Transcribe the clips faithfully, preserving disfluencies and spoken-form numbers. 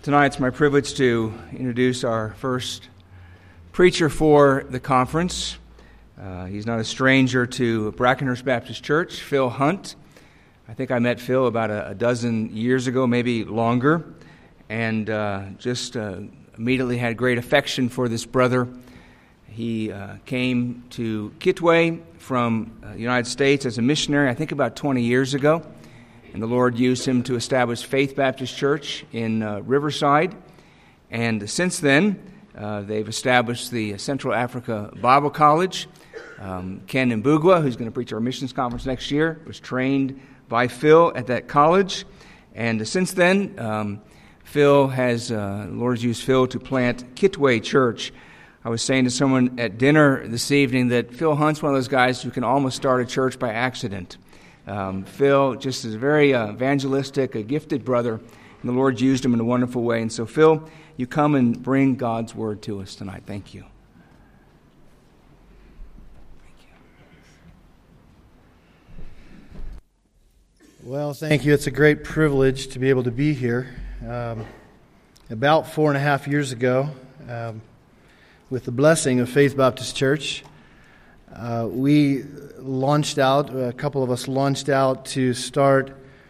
Tonight it's my privilege to introduce our first preacher for the conference. Uh, he's not a stranger to Brackenhurst Baptist Church, Phil Hunt. I think I met Phil about a, a dozen years ago, maybe longer, and uh, just uh, immediately had great affection for this brother. He uh, came to Kitwe from uh, the United States as a missionary, I think about twenty years ago. And the Lord used him to establish Faith Baptist Church in uh, Riverside. And since then, uh, they've established the Central Africa Bible College. Um, Ken Mbugwa, who's going to preach our missions conference next year, was trained by Phil at that college. And since then, um, Phil has, uh, the Lord's used Phil to plant Kitwe Church. I was saying to someone at dinner this evening that Phil Hunt's one of those guys who can almost start a church by accident. Um, Phil just is a very uh, evangelistic, a gifted brother, and the Lord used him in a wonderful way. And so, Phil, you come and bring God's word to us tonight. Thank you. Thank you. Well, thank you. It's a great privilege to be able to be here. Um, about four and a half years ago, um, with the blessing of Faith Baptist Church, Uh, we launched out, a couple of us launched out to start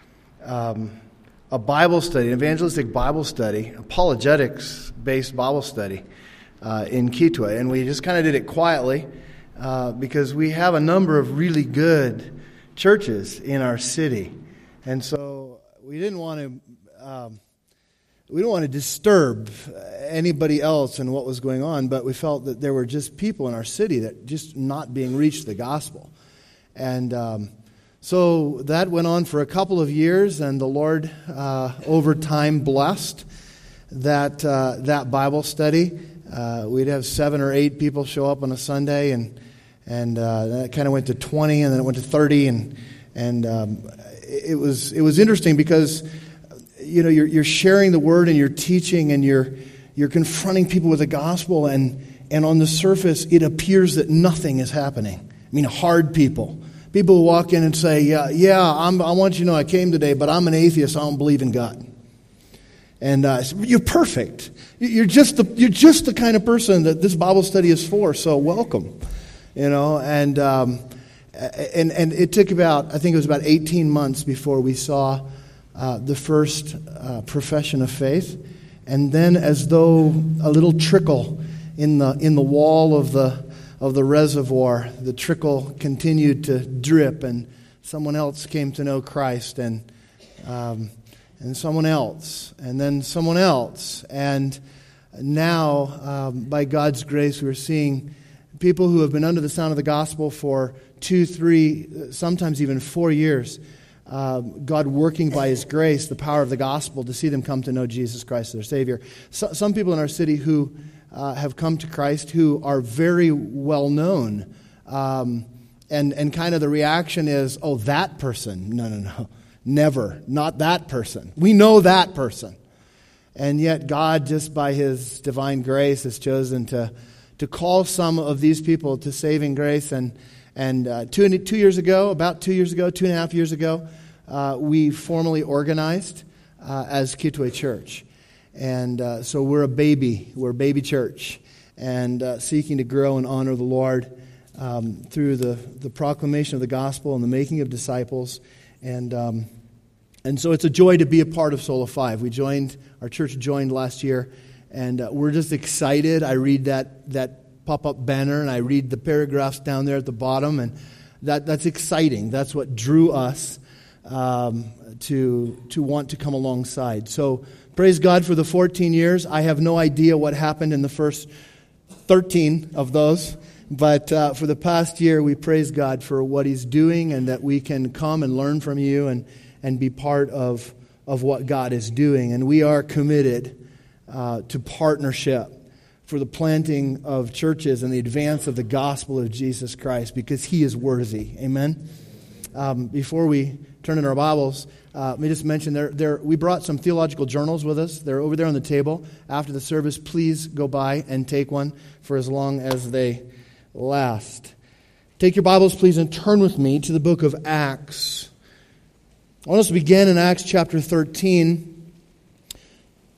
um, a Bible study, an evangelistic Bible study, apologetics-based Bible study uh, in Kitwe. And we just kind of did it quietly uh, because we have a number of really good churches in our city. And so we didn't want to... Um, We don't want to disturb anybody else in what was going on, but we felt that there were just people in our city that just not being reached the gospel. And um, so that went on for a couple of years, and the Lord, uh, over time, blessed that uh, that Bible study. Uh, we'd have seven or eight people show up on a Sunday, and and uh, that kind of went to twenty, and then it went to thirty, and and um, it was it was interesting because, you know, you're, you're sharing the word and you're teaching and you're you're confronting people with the gospel, and and on the surface it appears that nothing is happening. I mean, hard people, people who walk in and say, yeah, yeah, I'm, I want you to know I came today, but I'm an atheist. I don't believe in God. And uh, you're perfect. You're just the you're just the kind of person that this Bible study is for. So welcome, you know. And um, and and it took about I think it was about eighteen months before we saw Uh, the first uh, profession of faith, and then as though a little trickle in the in the wall of the of the reservoir, the trickle continued to drip, and someone else came to know Christ, and um, and someone else, and then someone else, and now um, by God's grace, we're seeing people who have been under the sound of the gospel for two, three, sometimes even four years. Uh, God working by His grace, the power of the gospel, to see them come to know Jesus Christ, their Savior. So, some people in our city who uh, have come to Christ who are very well known, um, and and kind of the reaction is, oh, that person. No, no, no. Never. Not that person. We know that person. And yet God, just by His divine grace, has chosen to to call some of these people to saving grace. And And uh, two, two years ago, about two years ago, two and a half years ago, uh, we formally organized uh, as Kitwe Church. And uh, so we're a baby. We're a baby church. And uh, seeking to grow and honor the Lord um, through the, the proclamation of the gospel and the making of disciples. And um, and so it's a joy to be a part of Sola Five. We joined, our church joined last year. And uh, we're just excited. I read that that pop-up banner, and I read the paragraphs down there at the bottom, and that that's exciting. That's what drew us um, to to want to come alongside. So praise God for the fourteen years. I have no idea what happened in the first thirteen of those, but uh, for the past year, we praise God for what He's doing, and that we can come and learn from you and and be part of of what God is doing. And we are committed uh, to partnership for the planting of churches and the advance of the gospel of Jesus Christ, because He is worthy. Amen? Um, before we turn in our Bibles, uh, let me just mention, there, there, we brought some theological journals with us. They're over there on the table. After the service, please go by and take one for as long as they last. Take your Bibles, please, and turn with me to the book of Acts. I want us to begin in Acts chapter thirteen.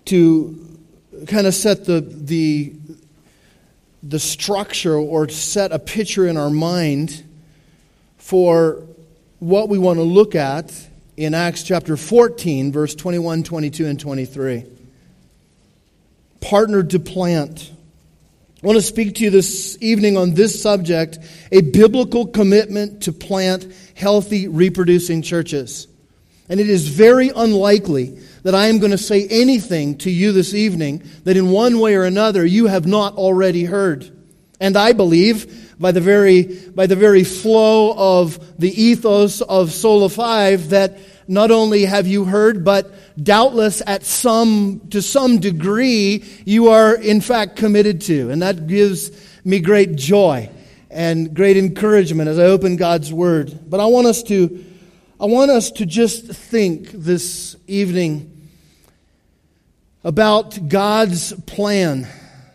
to kind of set the the the structure or set a picture in our mind for what we want to look at in Acts chapter fourteen, verse twenty-one, twenty-two, and twenty-three. Partnered to plant. I want to speak to you this evening on this subject, a biblical commitment to plant healthy, reproducing churches. And it is very unlikely that I am going to say anything to you this evening that in one way or another you have not already heard. And I believe, by the very, by the very flow of the ethos of Sola Five, that not only have you heard, but doubtless at some, to some degree, you are in fact committed to. And that gives me great joy and great encouragement as I open God's Word. But I want us to, I want us to just think this evening about God's plan.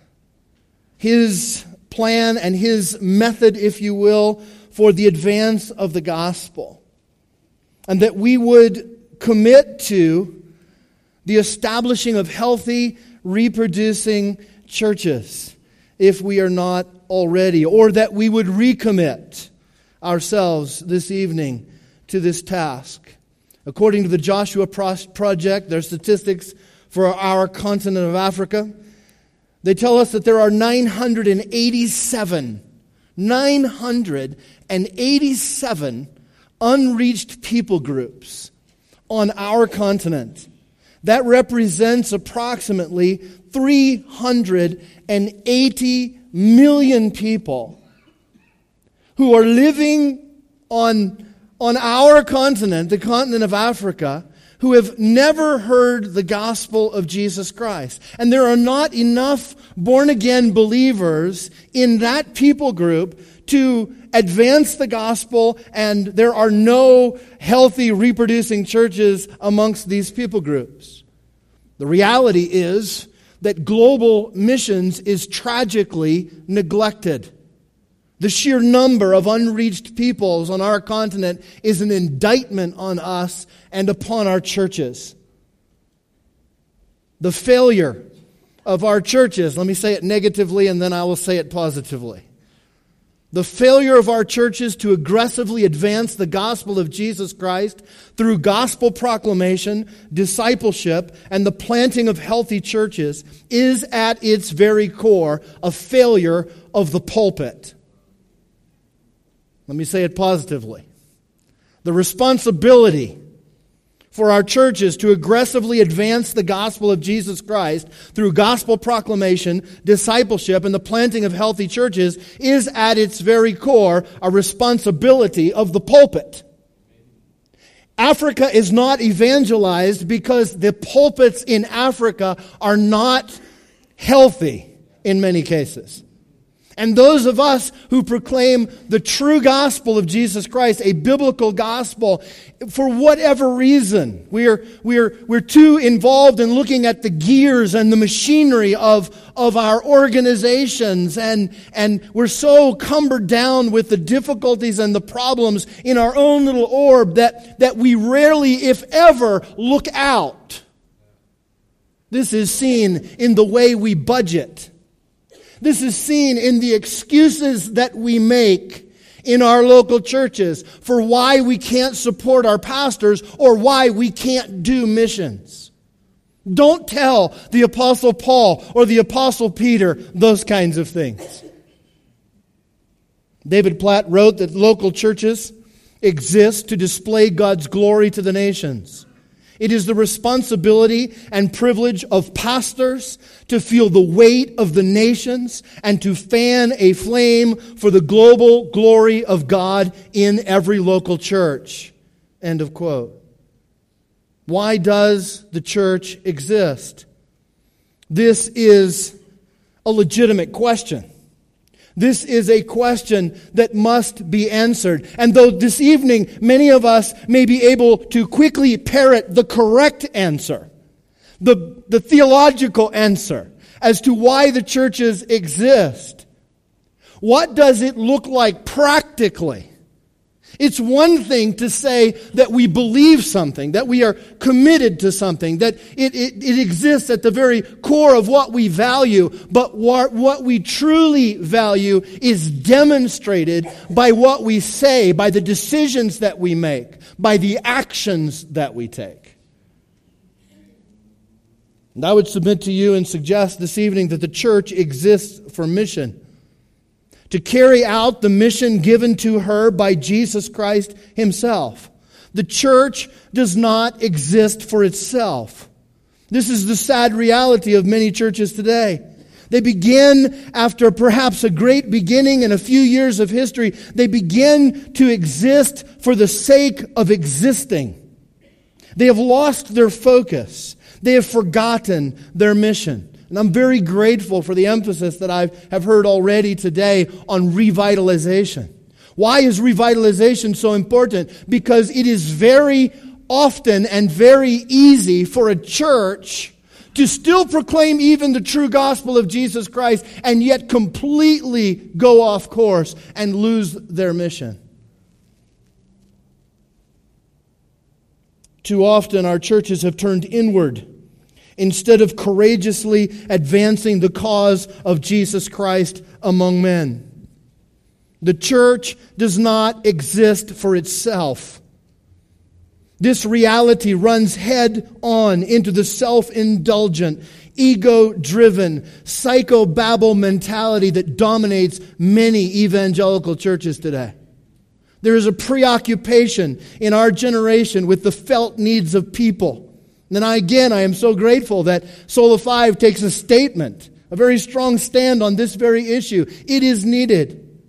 His plan and His method, if you will, for the advance of the gospel. And that we would commit to the establishing of healthy, reproducing churches, if we are not already, or that we would recommit ourselves this evening to this task. According to the Joshua Project, their statistics for our continent of Africa, they tell us that there are nine hundred eighty-seven, nine hundred eighty-seven unreached people groups on our continent. That represents approximately three hundred eighty million people who are living on, on our continent, the continent of Africa, who have never heard the gospel of Jesus Christ. And there are not enough born-again believers in that people group to advance the gospel, and there are no healthy reproducing churches amongst these people groups. The reality is that global missions is tragically neglected. The sheer number of unreached peoples on our continent is an indictment on us and upon our churches. The failure of our churches, let me say it negatively and then I will say it positively. The failure of our churches to aggressively advance the gospel of Jesus Christ through gospel proclamation, discipleship, and the planting of healthy churches is at its very core a failure of the pulpit. Let me say it positively. The responsibility for our churches to aggressively advance the gospel of Jesus Christ through gospel proclamation, discipleship, and the planting of healthy churches is at its very core a responsibility of the pulpit. Africa is not evangelized because the pulpits in Africa are not healthy in many cases. And those of us who proclaim the true gospel of Jesus Christ, a biblical gospel, for whatever reason, we're, we're, we're too involved in looking at the gears and the machinery of, of our organizations, and, and we're so cumbered down with the difficulties and the problems in our own little orb that, that we rarely, if ever, look out. This is seen in the way we budget. This is seen in the excuses that we make in our local churches for why we can't support our pastors or why we can't do missions. Don't tell the Apostle Paul or the Apostle Peter those kinds of things. David Platt wrote that local churches exist to display God's glory to the nations. It is the responsibility and privilege of pastors to feel the weight of the nations and to fan a flame for the global glory of God in every local church. End of quote. Why does the church exist? This is a legitimate question. This is a question that must be answered. And though this evening many of us may be able to quickly parrot the correct answer, the, the theological answer as to why the churches exist, what does it look like practically It's one thing to say that we believe something, that we are committed to something, that it, it, it exists at the very core of what we value, but what, what we truly value is demonstrated by what we say, by the decisions that we make, by the actions that we take. And I would submit to you and suggest this evening that the church exists for mission, to carry out the mission given to her by Jesus Christ Himself. The church does not exist for itself. This is the sad reality of many churches today. They begin, after perhaps a great beginning and a few years of history, they begin to exist for the sake of existing. They have lost their focus. They have forgotten their mission. And I'm very grateful for the emphasis that I have heard already today on revitalization. Why is revitalization so important? Because it is very often and very easy for a church to still proclaim even the true gospel of Jesus Christ and yet completely go off course and lose their mission. Too often our churches have turned inward instead of courageously advancing the cause of Jesus Christ among men. The church does not exist for itself. This reality runs head on into the self-indulgent, ego-driven, psychobabble mentality that dominates many evangelical churches today. There is a preoccupation in our generation with the felt needs of people. And I, again, I am so grateful that Sola five takes a statement, a very strong stand on this very issue. It is needed.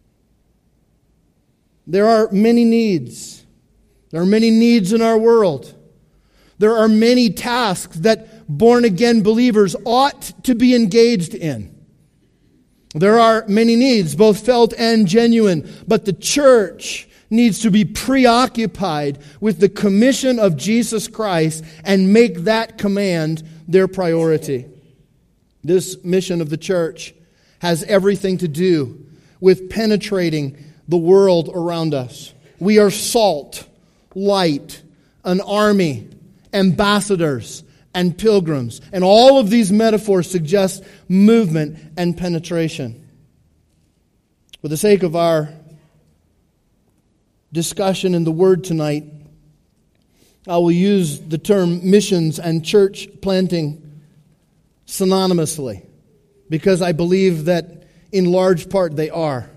There are many needs. There are many needs in our world. There are many tasks that born-again believers ought to be engaged in. There are many needs, both felt and genuine, but the church needs to be preoccupied with the commission of Jesus Christ and make that command their priority. This mission of the church has everything to do with penetrating the world around us. We are salt, light, an army, ambassadors, and pilgrims. And all of these metaphors suggest movement and penetration. For the sake of our discussion in the Word tonight, I will use the term missions and church planting synonymously, because I believe that in large part they are.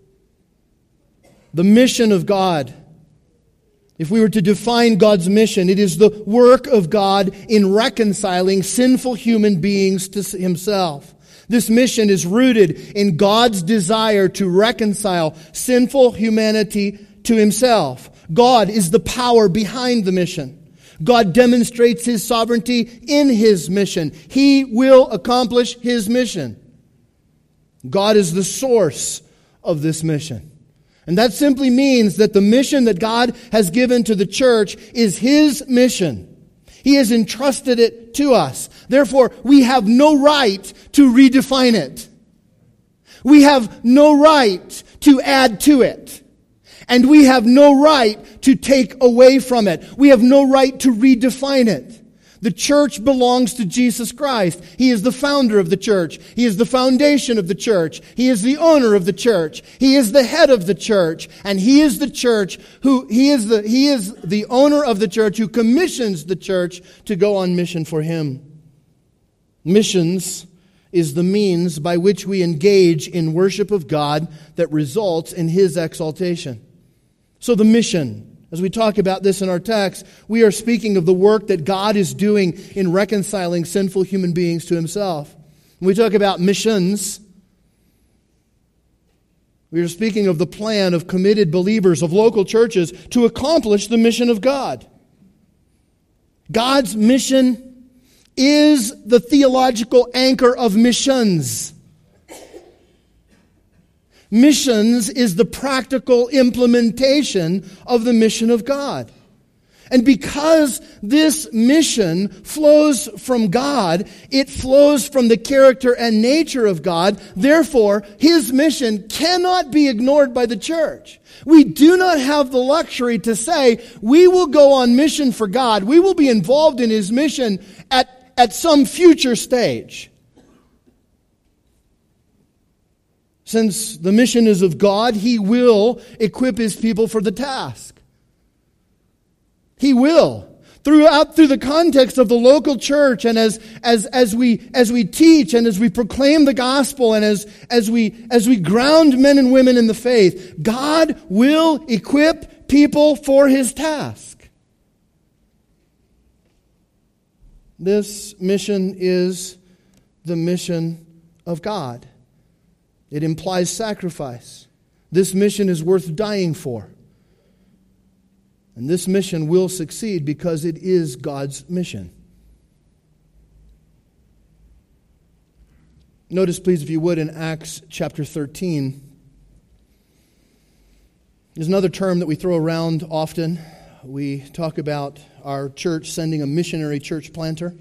The mission of God, if we were to define God's mission, it is the work of God in reconciling sinful human beings to Himself. This mission is rooted in God's desire to reconcile sinful humanity to Himself. God is the power behind the mission. God demonstrates His sovereignty in His mission. He will accomplish His mission. God is the source of this mission. And that simply means that the mission that God has given to the church is His mission. He has entrusted it to us. Therefore, we have no right to redefine it. We have no right to add to it. And we have no right to take away from it. We have no right to redefine it. The church belongs to Jesus Christ. He is the founder of the church. He is the foundation of the church. He is the owner of the church. He is the head of the church. And He is the church who, He is the, He is the owner of the church who commissions the church to go on mission for Him. Missions is the means by which we engage in worship of God that results in His exaltation. So the mission, as we talk about this in our text, we are speaking of the work that God is doing in reconciling sinful human beings to Himself. When we talk about missions, we are speaking of the plan of committed believers of local churches to accomplish the mission of God. God's mission is the theological anchor of missions. Missions is the practical implementation of the mission of God. And because this mission flows from God, it flows from the character and nature of God. Therefore, His mission cannot be ignored by the church. We do not have the luxury to say, we will go on mission for God. We will be involved in His mission at, at some future stage. Since the mission is of God, He will equip His people for the task. He will. Throughout through the context of the local church, and as as as we as we teach and as we proclaim the gospel, and as as we as we ground men and women in the faith, God will equip people for His task. This mission is the mission of God. It implies sacrifice. This mission is worth dying for. And this mission will succeed because it is God's mission. Notice, please, if you would, in Acts chapter thirteen. There's another term that we throw around often. We talk about our church sending a missionary church planter.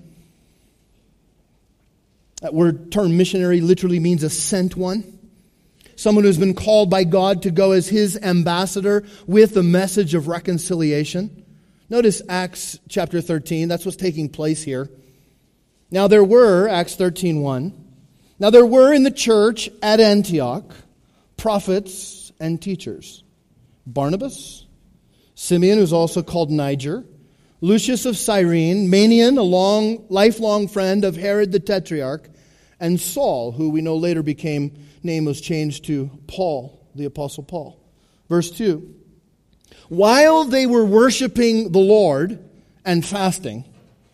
That word term missionary literally means a sent one. Someone who's been called by God to go as His ambassador with the message of reconciliation. Notice Acts chapter thirteen. That's what's taking place here. Now there were, Acts thirteen one. Now there were in the church at Antioch prophets and teachers. Barnabas, Simeon, who's also called Niger, Lucius of Cyrene, Manaen, a long, lifelong friend of Herod the Tetrarch, and Saul, who we know later became, name was changed to Paul, the Apostle Paul. Verse two. While they were worshiping the Lord and fasting,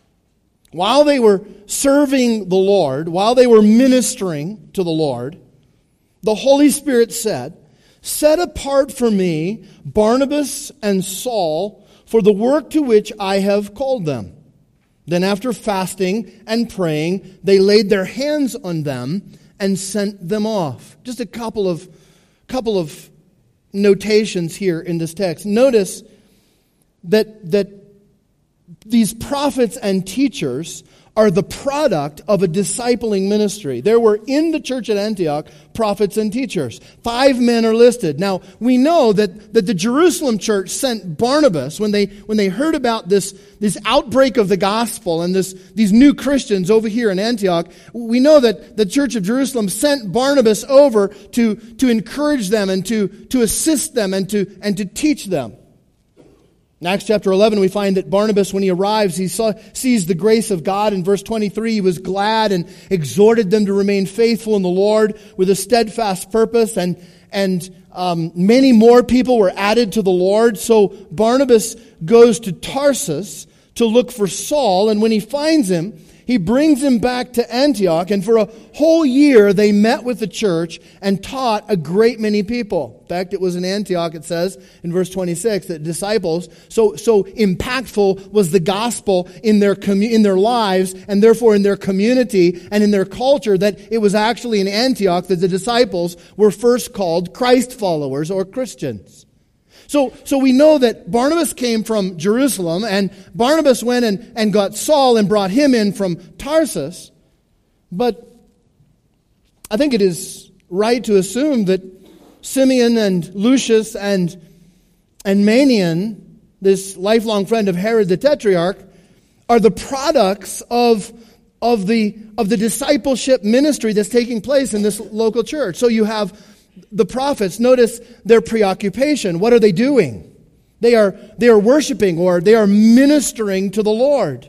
while they were serving the Lord, while they were ministering to the Lord, the Holy Spirit said, "Set apart for me Barnabas and Saul for the work to which I have called them." Then after fasting and praying, they laid their hands on them and sent them off. Just a couple of, couple of notations here in this text. Notice that, that these prophets and teachers are the product of a discipling ministry. There were in the church at Antioch prophets and teachers. Five men are listed. Now, we know that, that the Jerusalem church sent Barnabas when they when they heard about this, this outbreak of the gospel and this these new Christians over here in Antioch. We know that the church of Jerusalem sent Barnabas over to, to encourage them and to, to assist them and to and to teach them. In Acts chapter eleven, we find that Barnabas, when he arrives, he saw, sees the grace of God. In verse twenty-three, he was glad and exhorted them to remain faithful in the Lord with a steadfast purpose. And, and um, many more people were added to the Lord. So Barnabas goes to Tarsus to look for Saul. And when he finds him, he brings him back to Antioch. And for a whole year, they met with the church and taught a great many people. In fact, it was in Antioch, it says in verse twenty-six, that disciples, so, so impactful was the gospel in their commu- in their lives, and therefore in their community and in their culture, that it was actually in Antioch that the disciples were first called Christ followers or Christians. So, so we know that Barnabas came from Jerusalem, and Barnabas went and, and got Saul and brought him in from Tarsus. But I think it is right to assume that Simeon and Lucius and, and Manaen, this lifelong friend of Herod the Tetrarch, are the products of, of, the, of the discipleship ministry that's taking place in this local church. So you have the prophets. Notice their preoccupation. What are they doing? They are, they are worshiping, or they are ministering to the Lord.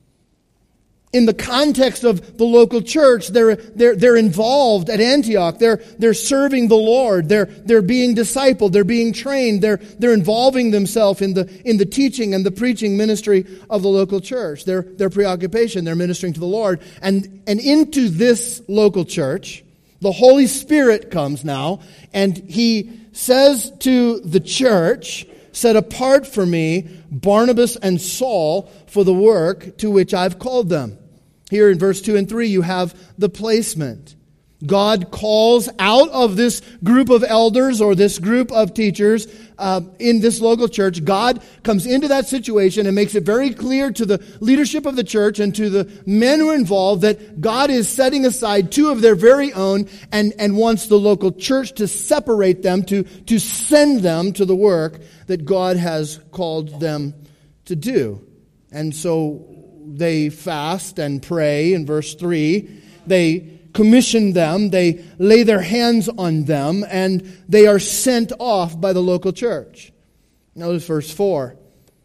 In the context of the local church, they're, they're, they're involved at Antioch. They're, they're serving the Lord. They're, they're being discipled. They're being trained. They're, they're involving themselves in the, in the teaching and the preaching ministry of the local church. Their, their preoccupation, they're ministering to the Lord. And, and into this local church, the Holy Spirit comes now, and He says to the church, "Set apart for me Barnabas and Saul for the work to which I've called them." Here in verse two and three, you have the placement. God calls out of this group of elders or this group of teachers uh, in this local church. God comes into that situation and makes it very clear to the leadership of the church and to the men who are involved that God is setting aside two of their very own and, and wants the local church to separate them, to, to send them to the work that God has called them to do. And so they fast and pray in verse three. They commission them, they lay their hands on them, and they are sent off by the local church. Notice verse four.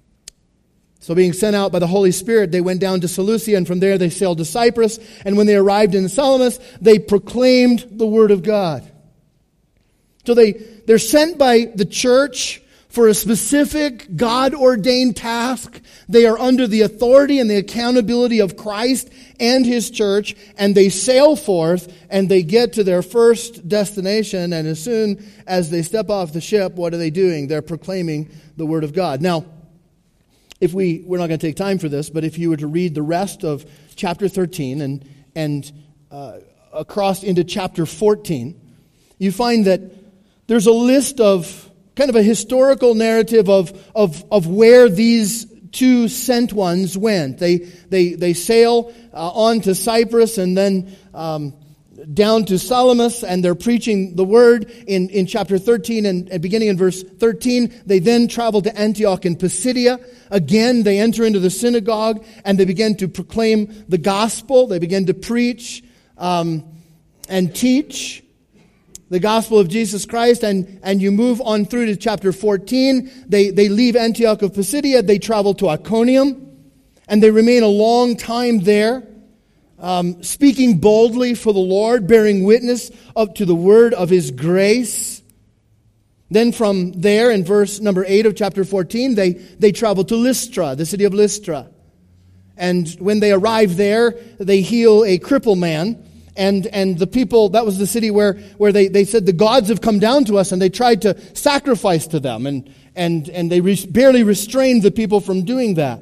So being sent out by the Holy Spirit, they went down to Seleucia, and from there they sailed to Cyprus. And when they arrived in Salamis, they proclaimed the word of God. So they, they're sent by the church for a specific God-ordained task. They are under the authority and the accountability of Christ and His church, and they sail forth, and they get to their first destination, and as soon as they step off the ship, what are they doing? They're proclaiming the Word of God. Now, if we, we're not going to take time for this, but if you were to read the rest of chapter thirteen and, and uh, across into chapter fourteen, you find that there's a list of kind of a historical narrative of, of, of where these two sent ones went. They they they sail uh, on to Cyprus and then um, down to Salamis, and they're preaching the word in, in chapter thirteen and, and beginning in verse thirteen. They then travel to Antioch in Pisidia. Again, they enter into the synagogue and they begin to proclaim the gospel. They begin to preach um, and teach the gospel of Jesus Christ, and, and you move on through to chapter fourteen. They, they leave Antioch of Pisidia. They travel to Iconium, and they remain a long time there, um, speaking boldly for the Lord, bearing witness up to the word of His grace. Then from there, in verse number eight of chapter fourteen, they, they travel to Lystra, the city of Lystra. And when they arrive there, they heal a crippled man. And and the people, that was the city where, where they, they said, the gods have come down to us, and they tried to sacrifice to them. And and, and they re- barely restrained the people from doing that.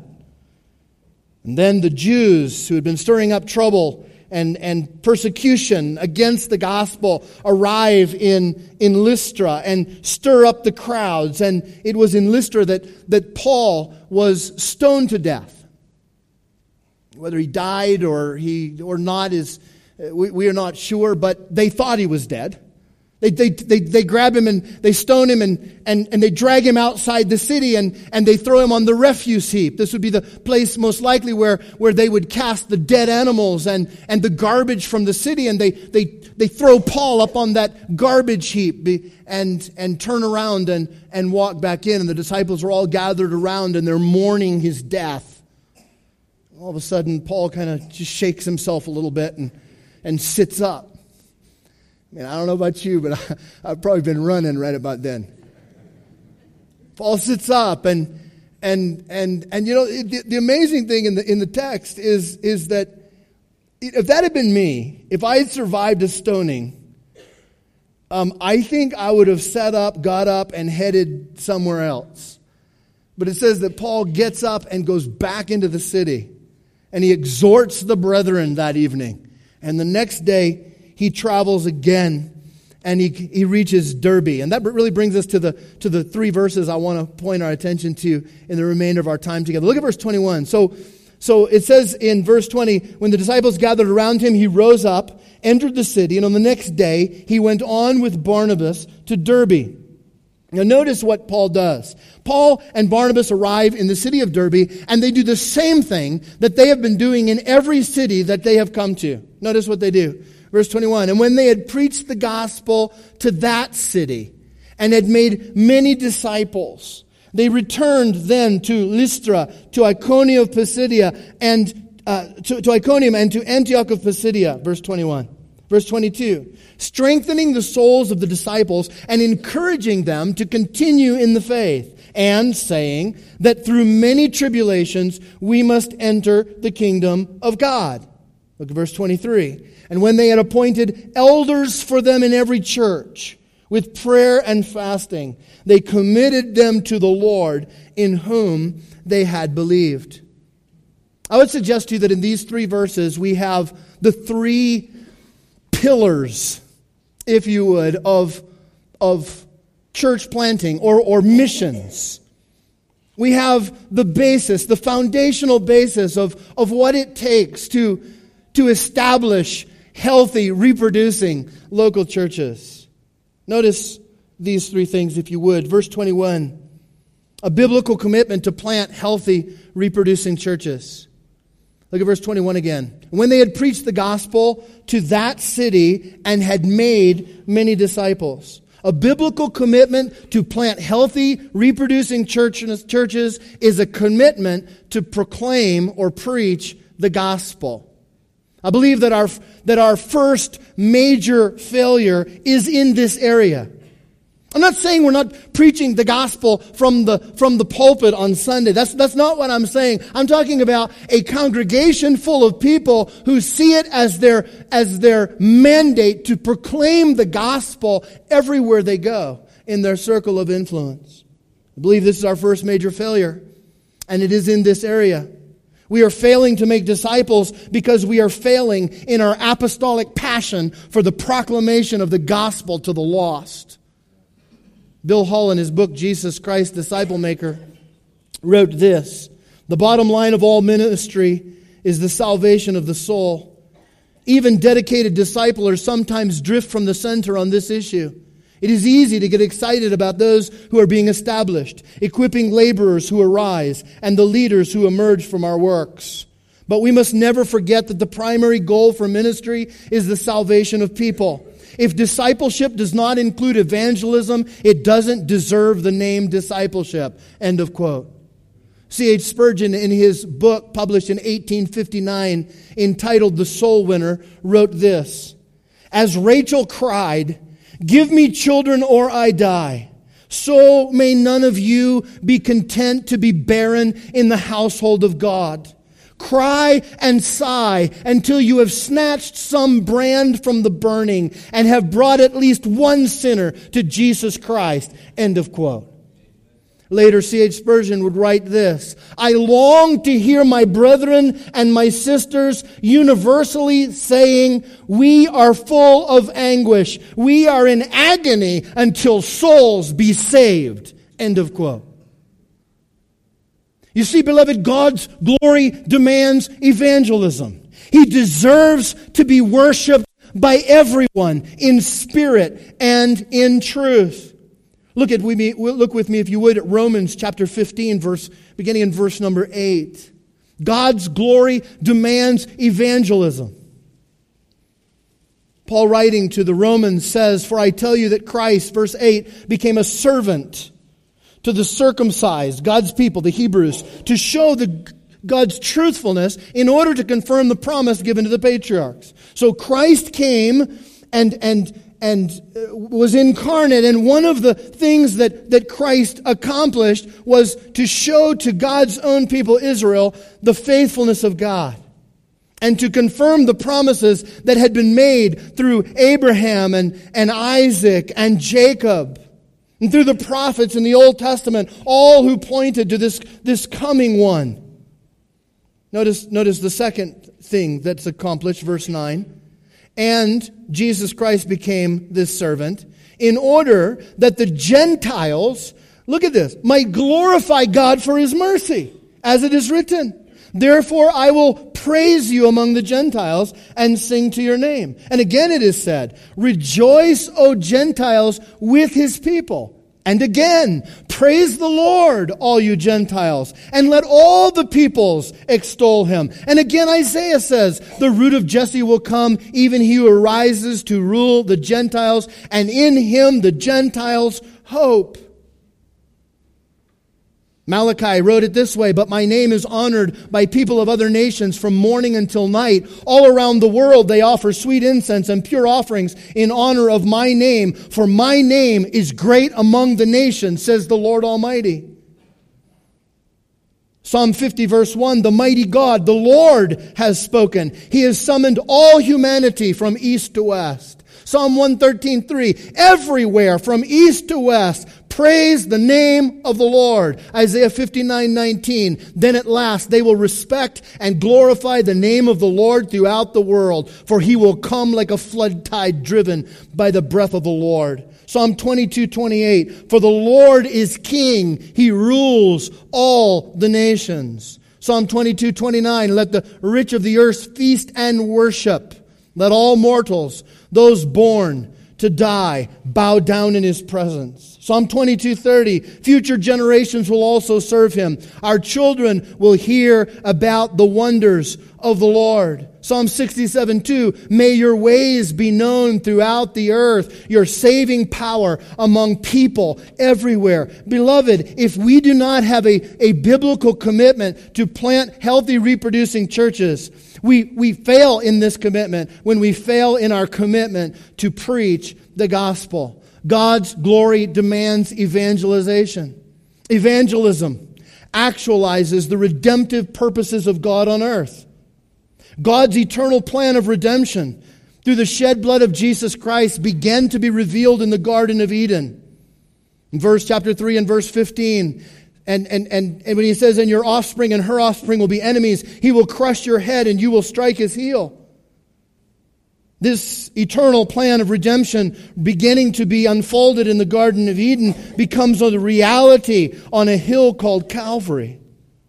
And then the Jews, who had been stirring up trouble and, and persecution against the gospel, arrive in, in Lystra and stir up the crowds. And it was in Lystra that, that Paul was stoned to death. Whether he died or he or not is... We, we are not sure, but they thought he was dead. They they they, they grab him and they stone him and, and, and they drag him outside the city and, and they throw him on the refuse heap. This would be the place most likely where, where they would cast the dead animals and, and the garbage from the city, and they, they, they throw Paul up on that garbage heap and, and turn around and, and walk back in. And the disciples are all gathered around and they're mourning his death. All of a sudden, Paul kind of just shakes himself a little bit and and sits up. I mean, I don't know about you, but I, I've probably been running right about then. Paul sits up, and and and and you know, the, the amazing thing in the in the text is is that if that had been me, if I had survived a stoning, um, I think I would have sat up, got up, and headed somewhere else. But it says that Paul gets up and goes back into the city, and he exhorts the brethren that evening. And the next day, he travels again, and he he reaches Derbe. And that really brings us to the to the three verses I want to point our attention to in the remainder of our time together. Look at verse twenty-one. So, so it says in verse twenty, when the disciples gathered around him, he rose up, entered the city, and on the next day, he went on with Barnabas to Derbe. Now notice what Paul does. Paul and Barnabas arrive in the city of Derbe, and they do the same thing that they have been doing in every city that they have come to. Notice what they do. Verse twenty-one, and when they had preached the gospel to that city and had made many disciples, they returned then to Lystra, to Iconium of Pisidia, and uh, to, to Iconium and to Antioch of Pisidia. Verse twenty-one. Verse twenty-two, strengthening the souls of the disciples and encouraging them to continue in the faith, and saying that through many tribulations we must enter the kingdom of God. Look at verse twenty-three. And when they had appointed elders for them in every church, with prayer and fasting, they committed them to the Lord in whom they had believed. I would suggest to you that in these three verses we have the three pillars, if you would, of, of church planting or, or missions. We have the basis, the foundational basis of, of what it takes to, to establish healthy, reproducing local churches. Notice these three things, if you would. Verse twenty-one, a biblical commitment to plant healthy, reproducing churches. Look at verse twenty-one again. When they had preached the gospel to that city and had made many disciples. A biblical commitment to plant healthy, reproducing churches, churches is a commitment to proclaim or preach the gospel. I believe that our, that our first major failure is in this area. I'm not saying we're not preaching the gospel from the from the pulpit on Sunday. That's that's not what I'm saying. I'm talking about a congregation full of people who see it as their as their mandate to proclaim the gospel everywhere they go in their circle of influence. I believe this is our first major failure, and it is in this area. We are failing to make disciples because we are failing in our apostolic passion for the proclamation of the gospel to the lost. Bill Hull, in his book, Jesus Christ, Disciple Maker, wrote this: the bottom line of all ministry is the salvation of the soul. Even dedicated disciplers sometimes drift from the center on this issue. It is easy to get excited about those who are being established, equipping laborers who arise, and the leaders who emerge from our works. But we must never forget that the primary goal for ministry is the salvation of people. If discipleship does not include evangelism, it doesn't deserve the name discipleship. End of quote. C H Spurgeon, in his book published in eighteen fifty-nine, entitled The Soul Winner, wrote this: as Rachel cried, "Give me children or I die," so may none of you be content to be barren in the household of God. Cry and sigh until you have snatched some brand from the burning and have brought at least one sinner to Jesus Christ. End of quote. Later, C H Spurgeon would write this: I long to hear my brethren and my sisters universally saying, "We are full of anguish. We are in agony until souls be saved." End of quote. You see, beloved, God's glory demands evangelism. He deserves to be worshiped by everyone in spirit and in truth. Look at with me, look with me, if you would, at Romans chapter fifteen, verse beginning in verse number eight. God's glory demands evangelism. Paul, writing to the Romans, says, "For I tell you that Christ," verse eight, "became a servant to the circumcised," God's people, the Hebrews, "to show the God's truthfulness in order to confirm the promise given to the patriarchs." So Christ came and and and was incarnate, and one of the things that, that Christ accomplished was to show to God's own people, Israel, the faithfulness of God, and to confirm the promises that had been made through Abraham and, and Isaac and Jacob, and through the prophets in the Old Testament, all who pointed to this, this coming one. Notice, notice the second thing that's accomplished, verse nine. And Jesus Christ became this servant in order that the Gentiles, look at this, might glorify God for His mercy, as it is written, "Therefore I will praise you among the Gentiles and sing to your name." And again it is said, "Rejoice, O Gentiles, with His people." And again, "Praise the Lord, all you Gentiles, and let all the peoples extol Him." And again Isaiah says, "The root of Jesse will come, even he who arises to rule the Gentiles, and in Him the Gentiles hope." Malachi wrote it this way: "But my name is honored by people of other nations from morning until night. All around the world they offer sweet incense and pure offerings in honor of my name. For my name is great among the nations, says the Lord Almighty." Psalm fifty verse one, "The mighty God, the Lord, has spoken. He has summoned all humanity from east to west." Psalm one thirteen three, "Everywhere from east to west, praise the name of the Lord. Isaiah fifty-nine nineteen. Then at last they will respect and glorify the name of the Lord throughout the world, for he will come like a flood tide driven by the breath of the Lord. Psalm twenty-two twenty-eight. For the Lord is king. He rules all the nations. Psalm twenty-two twenty-nine. Let the rich of the earth feast and worship. Let all mortals, those born to die, bow down in his presence. Psalm twenty-two thirty. Future generations will also serve him. Our children will hear about the wonders of the Lord. Psalm sixty-seven two. May your ways be known throughout the earth, your saving power among people everywhere. Beloved, if we do not have a, a biblical commitment to plant healthy reproducing churches, we, we fail in this commitment when we fail in our commitment to preach the gospel. God's glory demands evangelization. Evangelism actualizes the redemptive purposes of God on earth. God's eternal plan of redemption through the shed blood of Jesus Christ began to be revealed in the Garden of Eden. In verse chapter three and verse fifteen, and, and, and, and when he says, and your offspring and her offspring will be enemies, he will crush your head and you will strike his heel. This eternal plan of redemption beginning to be unfolded in the Garden of Eden becomes a reality on a hill called Calvary.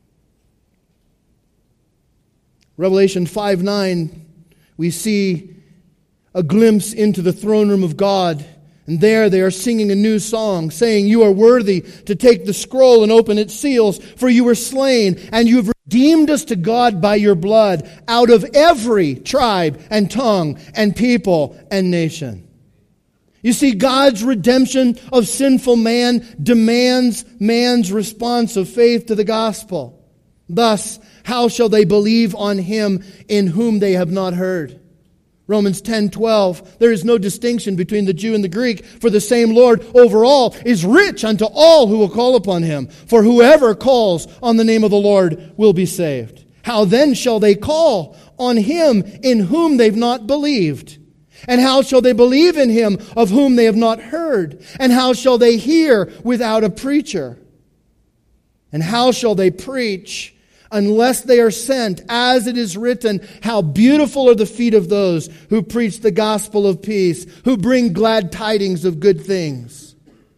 Revelation five nine, we see a glimpse into the throne room of God. And there they are singing a new song, saying, you are worthy to take the scroll and open its seals, for you were slain, and you have redeemed us to God by your blood, out of every tribe and tongue and people and nation. You see, God's redemption of sinful man demands man's response of faith to the gospel. Thus, how shall they believe on him in whom they have not heard? Romans ten twelve, there is no distinction between the Jew and the Greek, for the same Lord over all is rich unto all who will call upon him. For whoever calls on the name of the Lord will be saved. How then shall they call on him in whom they've not believed? And how shall they believe in him of whom they have not heard? And how shall they hear without a preacher? And how shall they preach unless they are sent? As it is written, how beautiful are the feet of those who preach the gospel of peace, who bring glad tidings of good things.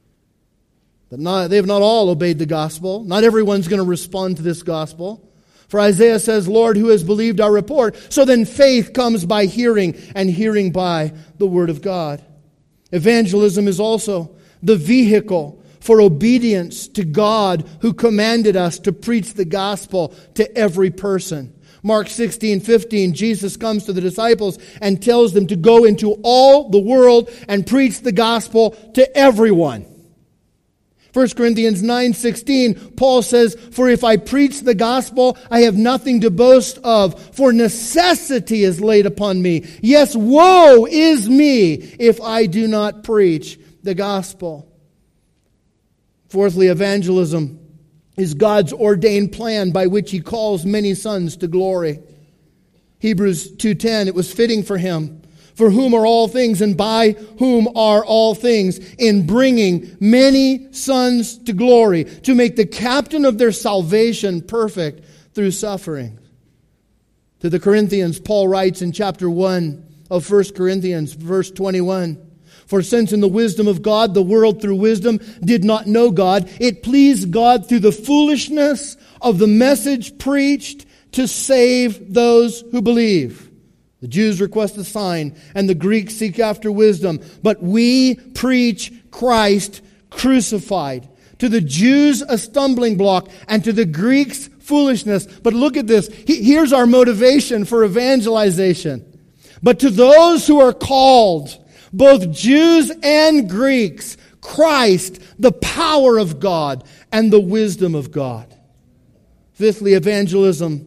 But not, they have not all obeyed the gospel. Not everyone's going to respond to this gospel. For Isaiah says, Lord, who has believed our report? So then faith comes by hearing, and hearing by the word of God. Evangelism is also the vehicle for obedience to God who commanded us to preach the gospel to every person. Mark sixteen fifteen, Jesus comes to the disciples and tells them to go into all the world and preach the gospel to everyone. First Corinthians nine sixteen, Paul says, for if I preach the gospel, I have nothing to boast of, for necessity is laid upon me. Yes, woe is me if I do not preach the gospel. Fourthly, evangelism is God's ordained plan by which he calls many sons to glory. Hebrews two ten, it was fitting for him, for whom are all things and by whom are all things, in bringing many sons to glory, to make the captain of their salvation perfect through suffering. To the Corinthians, Paul writes in chapter one of First Corinthians, verse twenty-one, for since in the wisdom of God, the world through wisdom did not know God, it pleased God through the foolishness of the message preached to save those who believe. The Jews request a sign, and the Greeks seek after wisdom. But we preach Christ crucified. To the Jews a stumbling block, and to the Greeks foolishness. But look at this. Here's our motivation for evangelization. But to those who are called, both Jews and Greeks, Christ, the power of God and the wisdom of God. Fifthly, evangelism.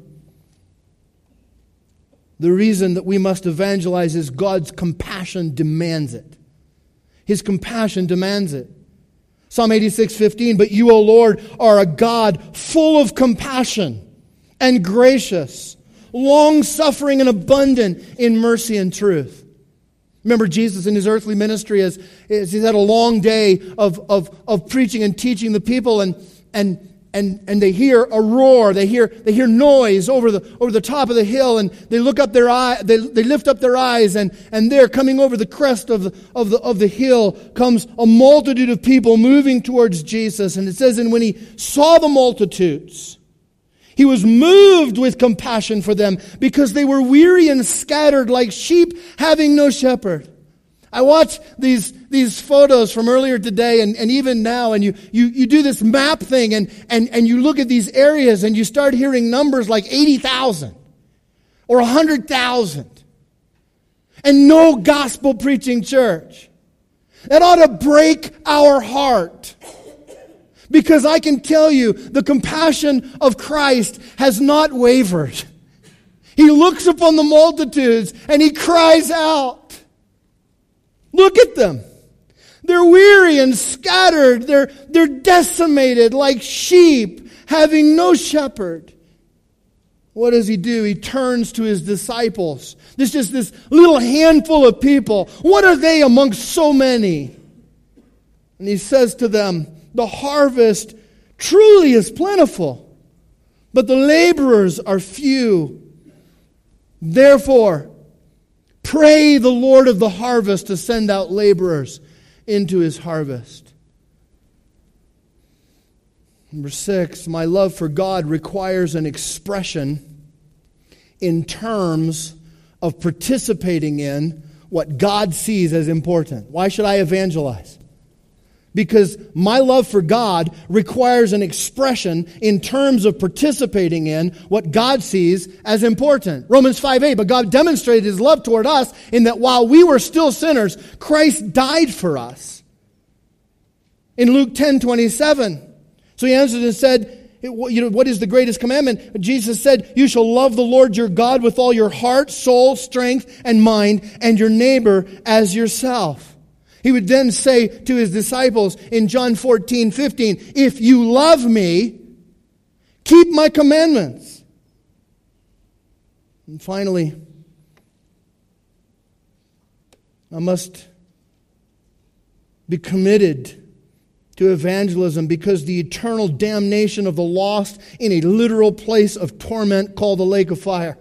The reason that we must evangelize is God's compassion demands it. His compassion demands it. Psalm eighty-six fifteen, but you, O Lord, are a God full of compassion and gracious, long-suffering and abundant in mercy and truth. Remember Jesus in his earthly ministry as, as he's had a long day of, of, of preaching and teaching the people, and and and and they hear a roar, they hear they hear noise over the over the top of the hill, and they look up their eye, they, they lift up their eyes, and, and there coming over the crest of the of the of the hill comes a multitude of people moving towards Jesus. And it says, and when he saw the multitudes, he was moved with compassion for them, because they were weary and scattered like sheep having no shepherd. I watch these these photos from earlier today and, and even now, and you, you, you do this map thing, and, and, and you look at these areas and you start hearing numbers like eighty thousand or one hundred thousand. And no gospel preaching church. That ought to break our heart. Because I can tell you, the compassion of Christ has not wavered. He looks upon the multitudes and he cries out. Look at them. They're weary and scattered. They're, they're decimated like sheep, having no shepherd. What does he do? He turns to his disciples. There's just this little handful of people. What are they amongst so many? And he says to them, the harvest truly is plentiful, but the laborers are few. Therefore, pray the Lord of the harvest to send out laborers into his harvest. Number six, my love for God requires an expression in terms of participating in what God sees as important. Why should I evangelize? Because my love for God requires an expression in terms of participating in what God sees as important. Romans five eight, but God demonstrated his love toward us in that while we were still sinners, Christ died for us. In Luke ten twenty-seven, so he answered and said, you know, what is the greatest commandment? Jesus said, you shall love the Lord your God with all your heart, soul, strength, and mind, and your neighbor as yourself. He would then say to his disciples in John fourteen fifteen, if you love me, keep my commandments. And finally, I must be committed to evangelism because the eternal damnation of the lost in a literal place of torment called the lake of fire.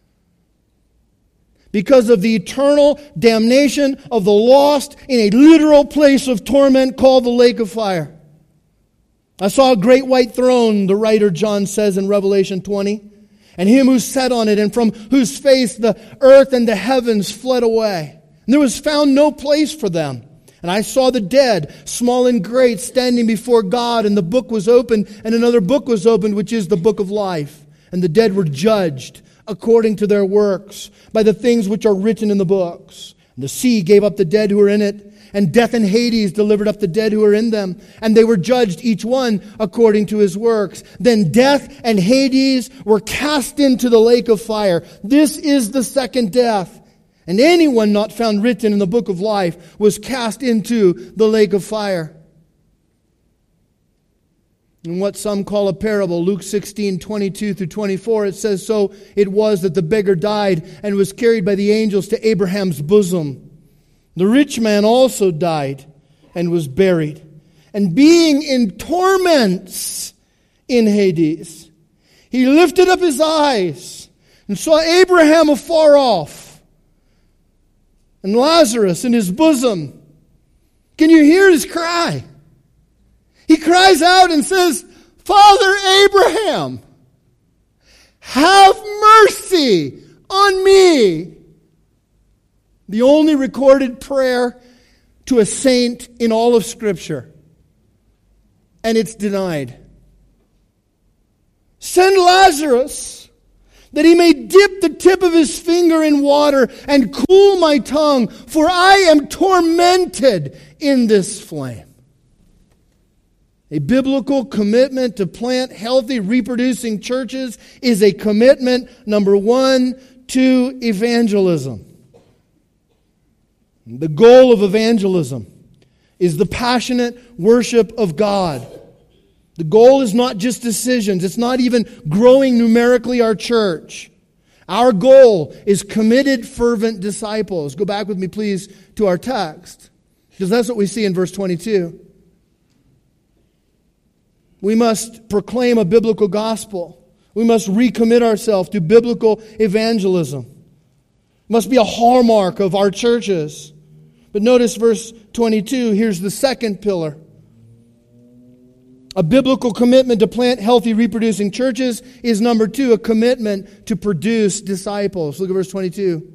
Because of the eternal damnation of the lost in a literal place of torment called the lake of fire. I saw a great white throne, the writer John says in Revelation twenty, and him who sat on it, and from whose face the earth and the heavens fled away. And there was found no place for them. And I saw the dead, small and great, standing before God, and the book was opened, and another book was opened, which is the book of life. And the dead were judged according to their works, by the things which are written in the books. And the sea gave up the dead who were in it, and death and Hades delivered up the dead who were in them, and they were judged each one according to his works. Then death and Hades were cast into the lake of fire. This is the second death. And anyone not found written in the book of life was cast into the lake of fire. In what some call a parable, Luke sixteen twenty-two through twenty-four, it says, so it was that the beggar died and was carried by the angels to Abraham's bosom. The rich man also died and was buried. And being in torments in Hades, he lifted up his eyes and saw Abraham afar off and Lazarus in his bosom. Can you hear his cry? He cries out and says, Father Abraham, have mercy on me. The only recorded prayer to a saint in all of Scripture. And it's denied. Send Lazarus that he may dip the tip of his finger in water and cool my tongue, for I am tormented in this flame. A biblical commitment to plant healthy, reproducing churches is a commitment, number one, to evangelism. The goal of evangelism is the passionate worship of God. The goal is not just decisions. It's not even growing numerically our church. Our goal is committed, fervent disciples. Go back with me, please, to our text, because that's what we see in verse twenty-two. We must proclaim a biblical gospel. We must recommit ourselves to biblical evangelism. It must be a hallmark of our churches. But notice verse twenty-two, here's the second pillar. A biblical commitment to plant healthy, reproducing churches is number two, a commitment to produce disciples. Look at verse twenty-two.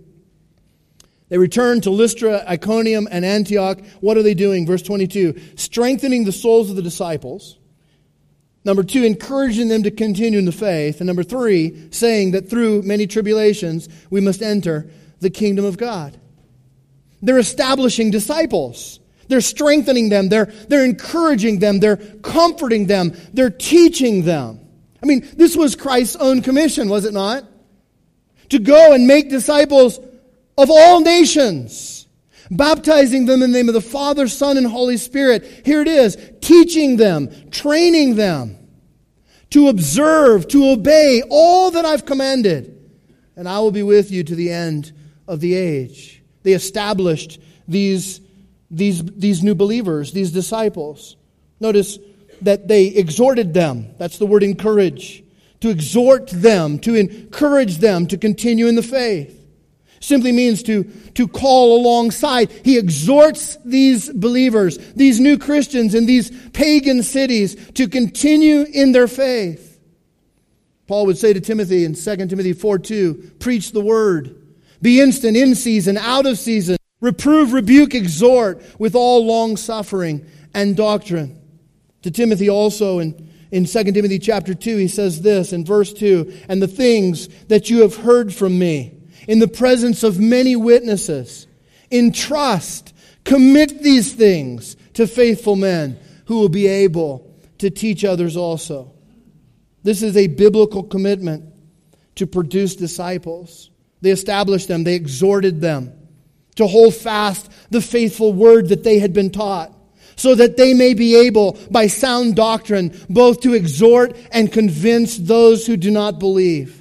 They returned to Lystra, Iconium, and Antioch. What are they doing? Verse twenty-two, strengthening the souls of the disciples. Number two, encouraging them to continue in the faith. And number three, saying that through many tribulations we must enter the kingdom of God. They're establishing disciples. They're strengthening them. They're, they're encouraging them. They're comforting them. They're teaching them. I mean, this was Christ's own commission, was it not? To go and make disciples of all nations, baptizing them in the name of the Father, Son, and Holy Spirit. Here it is, teaching them, training them to observe, to obey all that I've commanded. And I will be with you to the end of the age. They established these These, these new believers, these disciples. Notice that they exhorted them. That's the word encourage. To exhort them, to encourage them to continue in the faith. Simply means to, to call alongside. He exhorts these believers, these new Christians in these pagan cities to continue in their faith. Paul would say to Timothy in Second Timothy four two, preach the word. Be instant, in season, out of season. Reprove, rebuke, exhort with all long suffering and doctrine. To Timothy also in, in Second Timothy chapter two, he says this in verse two, and the things that you have heard from me in the presence of many witnesses, entrust, commit these things to faithful men who will be able to teach others also. This is a biblical commitment to produce disciples. They established them, they exhorted them to hold fast the faithful word that they had been taught, so that they may be able, by sound doctrine, both to exhort and convince those who do not believe.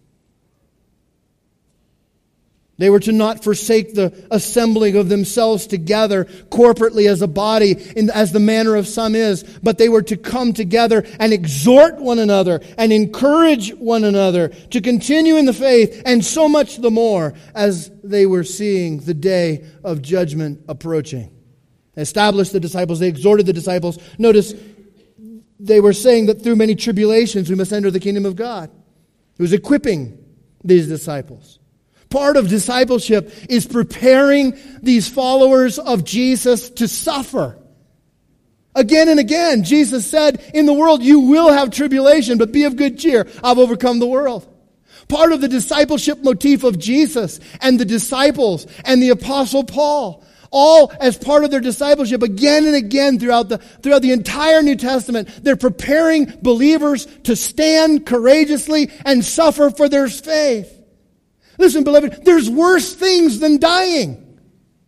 They were to not forsake the assembling of themselves together corporately as a body, in, as the manner of some is, but they were to come together and exhort one another and encourage one another to continue in the faith, and so much the more as they were seeing the day of judgment approaching. They established the disciples, they exhorted the disciples. Notice, they were saying that through many tribulations we must enter the kingdom of God. It was equipping these disciples. Part of discipleship is preparing these followers of Jesus to suffer. Again and again, Jesus said, in the world you will have tribulation, but be of good cheer. I've overcome the world. Part of the discipleship motif of Jesus and the disciples and the Apostle Paul, all as part of their discipleship again and again throughout the, throughout the entire New Testament, they're preparing believers to stand courageously and suffer for their faith. Listen, beloved, there's worse things than dying.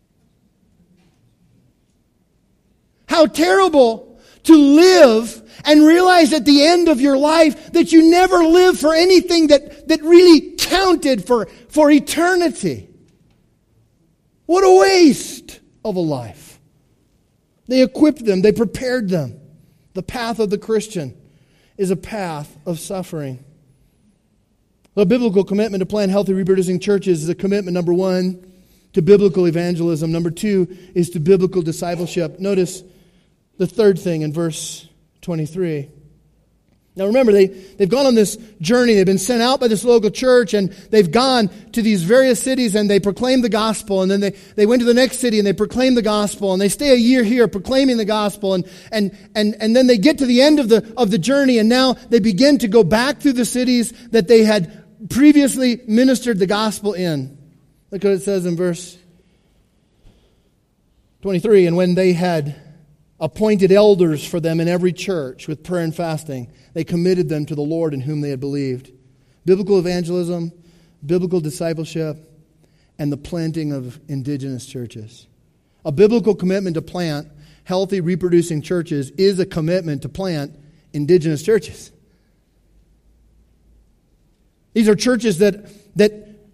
How terrible to live and realize at the end of your life that you never lived for anything that, that really counted for, for eternity. What a waste of a life. They equipped them, they prepared them. The path of the Christian is a path of suffering. A biblical commitment to plant healthy, reproducing churches is a commitment, number one, to biblical evangelism. Number two is to biblical discipleship. Notice the third thing in verse twenty-three. Now remember, they, they've gone on this journey. They've been sent out by this local church, and they've gone to these various cities, and they proclaim the gospel. And then they, they went to the next city, and they proclaim the gospel. And they stay a year here proclaiming the gospel. And, and, and, and then they get to the end of the, of the journey, and now they begin to go back through the cities that they had previously ministered the gospel in. Look what it says in verse twenty-three. And when they had appointed elders for them in every church with prayer and fasting, they committed them to the Lord in whom they had believed. Biblical evangelism, biblical discipleship, and the planting of indigenous churches. A biblical commitment to plant healthy, reproducing churches is a commitment to plant indigenous churches. These are churches that, that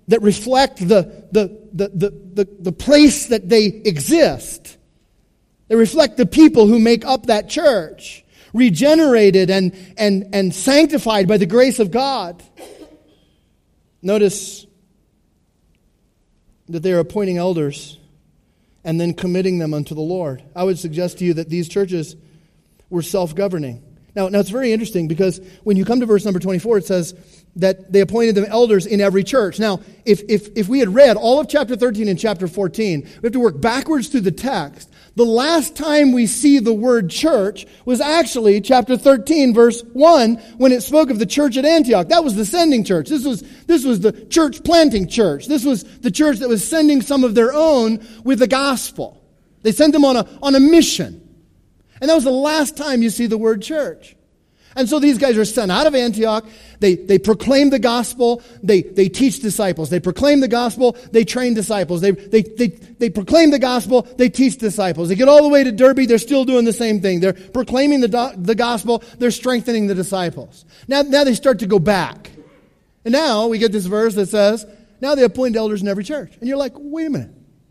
that reflect the, the, the, the, the, the place that they exist. They reflect the people who make up that church, regenerated and, and, and sanctified by the grace of God. Notice that they are appointing elders and then committing them unto the Lord. I would suggest to you that these churches were self-governing. Now, now it's very interesting because when you come to verse number twenty-four, it says that they appointed them elders in every church. Now, if, if, if we had read all of chapter thirteen and chapter fourteen, we have to work backwards through the text. The last time we see the word church was actually chapter thirteen, verse one, when it spoke of the church at Antioch. That was the sending church. This was, this was the church planting church. This was the church that was sending some of their own with the gospel. They sent them on a, on a mission. And that was the last time you see the word church. And so these guys are sent out of Antioch. They, they proclaim the gospel. They, they teach disciples. They proclaim the gospel. They train disciples. They, they, they, they proclaim the gospel. They teach disciples. They get all the way to Derbe. They're still doing the same thing. They're proclaiming the, do, the gospel. They're strengthening the disciples. Now, now they start to go back. And now we get this verse that says, now they appoint elders in every church. And you're like, wait a minute.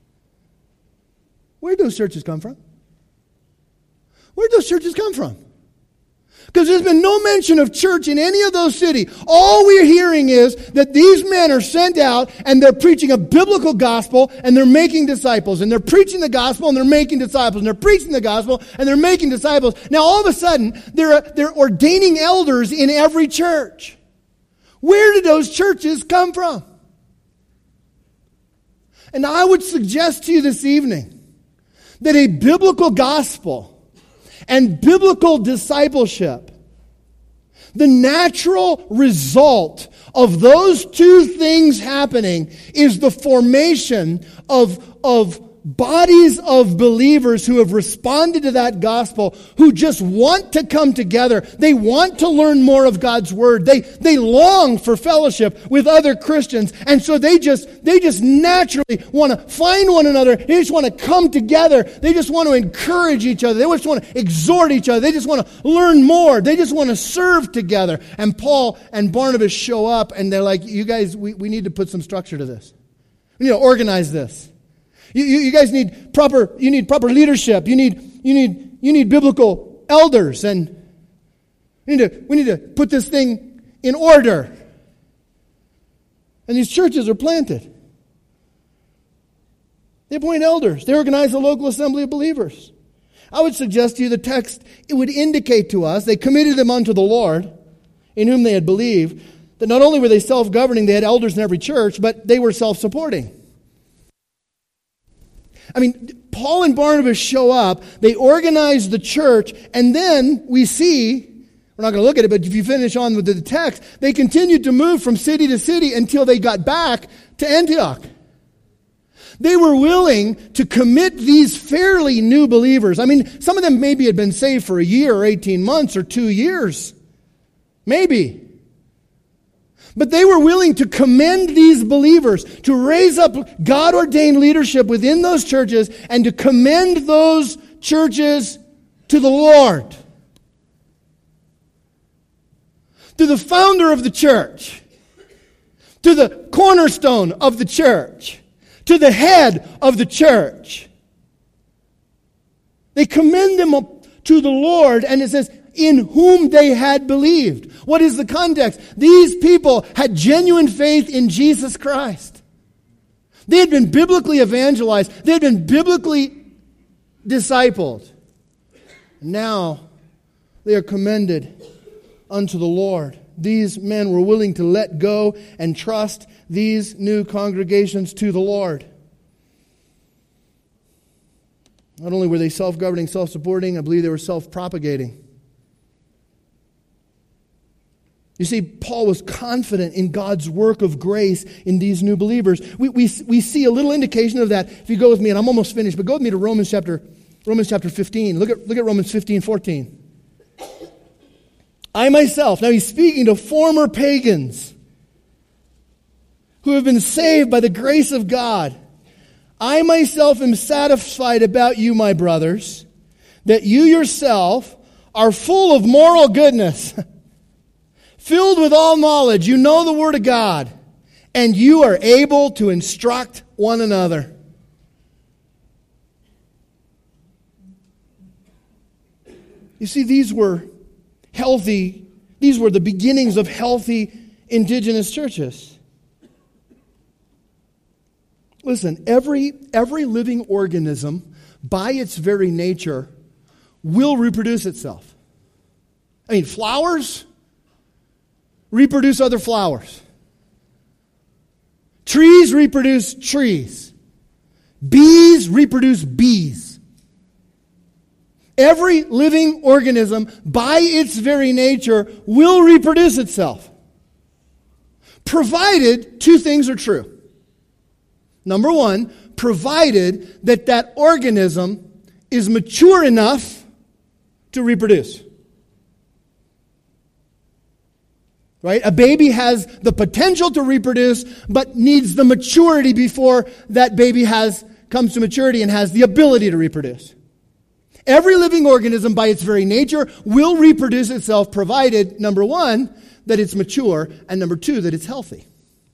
Where did those churches come from? Where did those churches come from? Because there's been no mention of church in any of those cities. All we're hearing is that these men are sent out and they're preaching a biblical gospel and they're making disciples. And they're preaching the gospel and they're making disciples. And they're preaching the gospel and they're making disciples. Now all of a sudden, they're, they're ordaining elders in every church. Where did those churches come from? And I would suggest to you this evening that a biblical gospel and biblical discipleship, the natural result of those two things happening is the formation of, of bodies of believers who have responded to that gospel, who just want to come together. They want to learn more of God's word. They, they long for fellowship with other Christians. And so they just, they just naturally want to find one another. They just want to come together. They just want to encourage each other. They just want to exhort each other. They just want to learn more. They just want to serve together. And Paul and Barnabas show up and they're like, you guys, we, we need to put some structure to this. We need to organize this. You, you, you guys need proper, you need proper leadership. You need, you need, you need biblical elders, and we need to, we need to put this thing in order. And these churches are planted. They appoint elders. They organize a local assembly of believers. I would suggest to you the text, it would indicate to us, they committed them unto the Lord, in whom they had believed, that not only were they self-governing, they had elders in every church, but they were self-supporting. I mean, Paul and Barnabas show up, they organize the church, and then we see, we're not going to look at it, but if you finish on with the text, they continued to move from city to city until they got back to Antioch. They were willing to commit these fairly new believers. I mean, some of them maybe had been saved for a year or eighteen months or two years. Maybe. But they were willing to commend these believers, to raise up God-ordained leadership within those churches, and to commend those churches to the Lord. To the founder of the church. To the cornerstone of the church. To the head of the church. They commend them up to the Lord, and it says, in whom they had believed. What is the context? These people had genuine faith in Jesus Christ. They had been biblically evangelized. They had been biblically discipled. Now they are commended unto the Lord. These men were willing to let go and trust these new congregations to the Lord. Not only were they self-governing, self-supporting, I believe they were self-propagating. You see, Paul was confident in God's work of grace in these new believers. We, we, we see a little indication of that. If you go with me, and I'm almost finished, but go with me to Romans chapter, Romans chapter fifteen. Look at, look at Romans fifteen, fourteen. I myself, now he's speaking to former pagans who have been saved by the grace of God. I myself am satisfied about you, my brothers, that you yourself are full of moral goodness, filled with all knowledge. You know the Word of God, and you are able to instruct one another. You see, these were healthy, these were the beginnings of healthy indigenous churches. Listen, every, every living organism, by its very nature, will reproduce itself. I mean, flowers reproduce other flowers. Trees reproduce trees. Bees reproduce bees. Every living organism, by its very nature, will reproduce itself. Provided two things are true. Number one, provided that that organism is mature enough to reproduce. Right? A baby has the potential to reproduce, but needs the maturity before that baby has comes to maturity and has the ability to reproduce. Every living organism, by its very nature, will reproduce itself, provided, number one, that it's mature, and number two, that it's healthy.